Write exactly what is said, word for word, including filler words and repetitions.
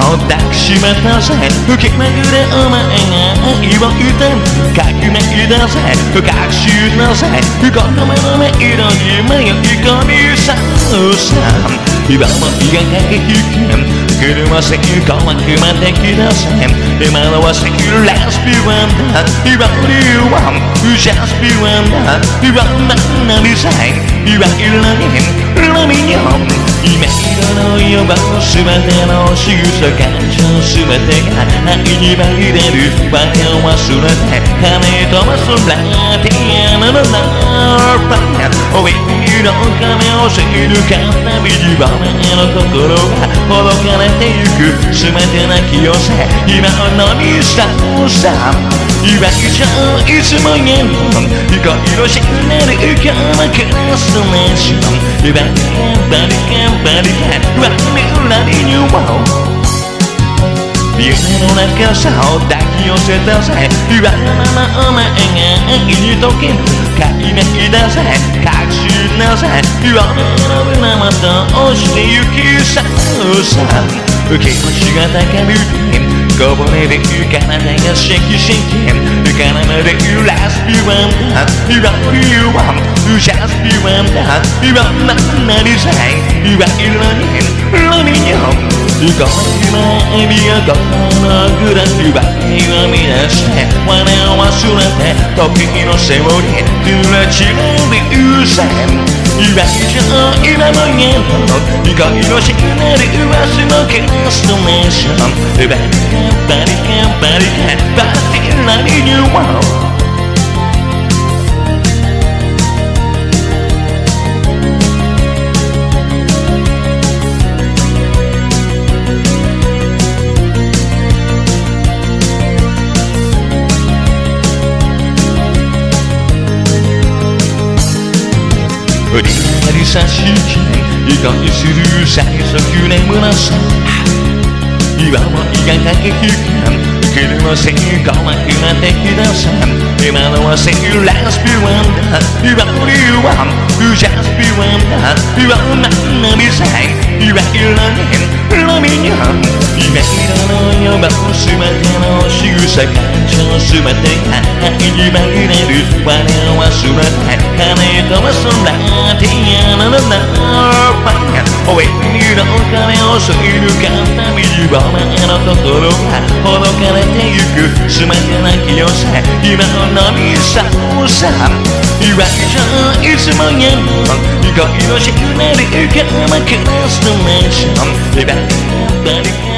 を抱きしめたぜ吹きまぐれお前が愛を言ってかきめいだぜ確信なぜこの目の迷路に迷い込みさ今も胃が駆け引き車線怖くまできだせ今のはセキュラスピュアンだ今の理由はジャスピュアンだ今の何さえいわゆる何ミニオン今色の予防すべての仕草感情すべてが愛にまぎれるわけを忘れて金飛ばすラティアナのナーパンおいの壁を知る片道場面の心がほどかれてゆく全てなき寄せ今のみささいわきちゃんいつも言う恋のシグナル今日のクラスネーションバリカンバリカンバリカンワンミラリニューワー夢の中さを抱き寄せたぜ言わぬままお前が愛に溶ける解明だぜ確信なぜ夢の胸元落ちてゆきさ気持ちが高ぶりこぼれる体がシェキシェキ絡まれるラスピュアンだいわゆるワンジャスピュアンだいわんな何さいわゆる何ミニオンこの夢エビが心のグラフばかりを見出して我を忘れて時のセオリー濡れ散る優先いわゆる今も言える恋のシグナル噂のキャストネーションバリカンバリカンバリカンバティラリニューワー振り上がり差し引き恋する最速眠らさ岩も胃が駆け引き車線怖くなってきださ今のはセキュラスピュアンだ岩の理由はジャスピュアンだ岩の何さえいわゆる何ミニオン夢色の予防すべての仕草感情すべてが愛にまぎれる我を忘れて金飛ばすラティアナのナーパンおいの壁を過ぎる片道場面の心がほどかれてゆく全てなき寄せ今のみささいわきちゃんいつも言う恋のシグナル今日もクラストネーションバリカンバリカン